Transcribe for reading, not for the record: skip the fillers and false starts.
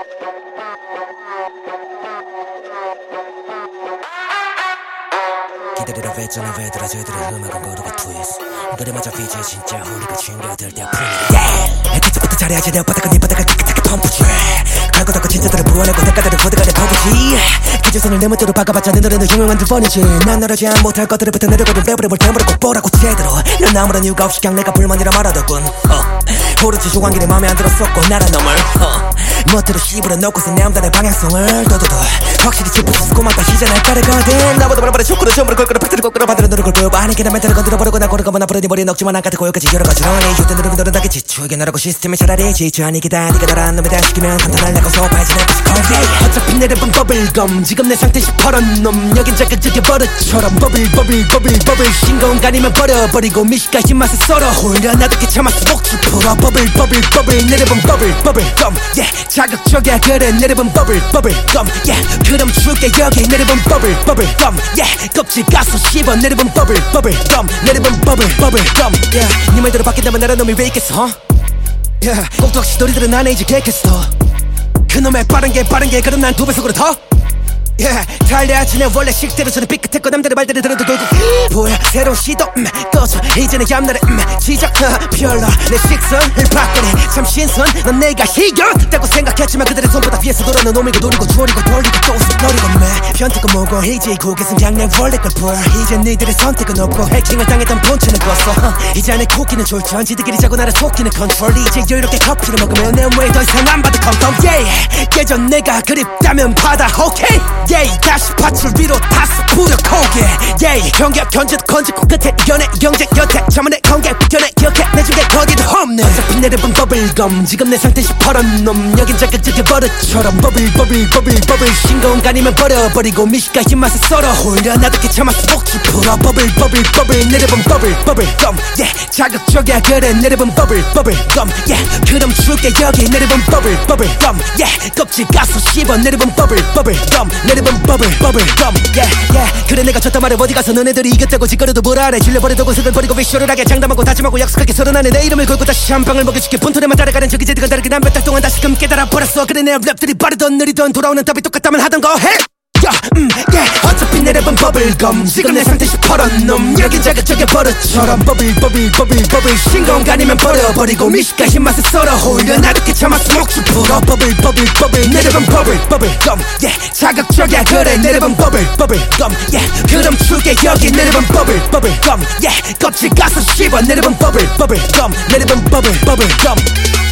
기다리라 했잖아 왜들아 쟤들의 음악은 거르고 트위스 그래마저 피지 진짜 우리가 챙겨들 때 아프니 해태부터 잘해야지 내 바닥은 네 바닥을 깨끗하게 펌프지 갈고 닦고 진짜들을 부어내고 대가들을 부드가 내 펌프지 기조선을 내 멋대로 박아봤자 내 노래는 유명한 두 번이지 난 너라지 못할 것들부터 내려가는 랩을 뭘 대물어 꼭 보라고 제대로 넌 아무런 이유가 없이 그냥 내가 불만이라 말하더군 오로지 조광길이 맘에 안 들었었고 나란 놈을 멋대로 씹으려 놓고서 내 암단의 방향성을 도도도 확실히 짚어주고 고맙다 시전할 까르거든 나보다 바라바라 축구를 전부를 걸거려 팩트를 거꾸로 반대로 노를 걸고 아니 그냥 멘트를 건드려버리고 나 고르고만 앞으로 네 머리에 넣지만 안 같은 고요까지 여러 가지 런이 휴대 누르면 너는 다게 지추게 너라고 시스템이 차라리 지추 아니기다 네가 나란 놈이 다 시키면 간단할 내고 소파이지 내 것이 거기 어차피 내 랩은 버블검 지금 내 상태 시퍼런 놈 여긴 자극적인 버릇처럼 버블 싱거운 간이면 버려버리고 미식까지 맛을 썰어 홀려 나도 참아서 목줄 풀어 버블 내 랩은 버블검 자극적이야 그래 내 랩은 버블검 그럼 줄게 여기 내 랩은 버블검 껍질 까서 씹어 내 랩은 버블검 내 랩은 버블검 네 말대로 바뀐다면 나란 놈이 왜 있겠어 꼭두 없이 너희들은 난 이제 객했어 그놈의 빠른 게 그럼 난 두 배속으로 더 달려야지 내 원래 식대로 저는 삐끗했고 남들의 말들을 들어도 결국 뭐야 새로운 시도 꺼져 이제는 얌나를 지적 별로 내 식선을 바꾸네 참 신선 넌 내가 희귀하다고 생각했지만 그들의 손보다 위에서 돌아는 놈이고 노리고 돌리고 또 웃어버리고 매 변태고 뭐고 이제 고개선 그냥 내 원래 걸 보여 이제 니들의 선택은 없고 해킹을 당했던 본체는 껐어 이제 안에 코끼는 졸전 지들끼리 자고 나를 속이는 컨트롤 이제 여유롭게 커피를 먹으면 내 몸에 더 이상 안 받을 컨텀 예전 내가 그립다면 받아 오케이 다시 밭을 위로 타서 부려 고개 경계 견제도 건지고 끝에 연애 경쟁 여태 자문의 관계 비견에 기억해 내중에 거기도 없네 어차피 내 랩은 버블검 지금 내 상태 시퍼런 놈 여긴 자극적인 버릇처럼 버블 싱거운 간이면 버려버리고 미식까지 맛을 썰어 홀려 나도 참아서 목줄 풀어 버블 내 랩은 버블검 자극적이야 그래 내 랩은 버블검 그럼 줄게 여기 내 랩은 버블검 껍질 까서 씹어 내 랩은 버블검 내 랩은 버블검 그래 내가 졌단 말에 어디 가서 너네들이 이겼다고 짓거려도 불안해 질려버리고 색을 버리고 위쇼를 하게 장담하고 다짐하고 약속하게 서른안에 내 이름을 걸고 다시 한 방을 먹여줄게 본토에만 따라가는 저기 제드가 다르게 난 몇 달 동안 다시금 깨달아버렸어 그래 내 랩들이 빠르던 느리던 돌아오는 답이 똑같다면 하던 거 해 어차피 내 랩은 버블검 지금 내 상태 시퍼런 놈 여긴 자극적인 버릇처럼 버블 싱거운 간이면 버려버리고 미식까지 맛을 썰어 홀려 나도 참아서 목줄 풀어 버블 내 랩은 버블검 자극적이야 그래 내 랩은 버블검 그럼 줄게 여기 내 랩은 버블검 껍질 까서 씹어 내 랩은 버블검 내 랩은 버블검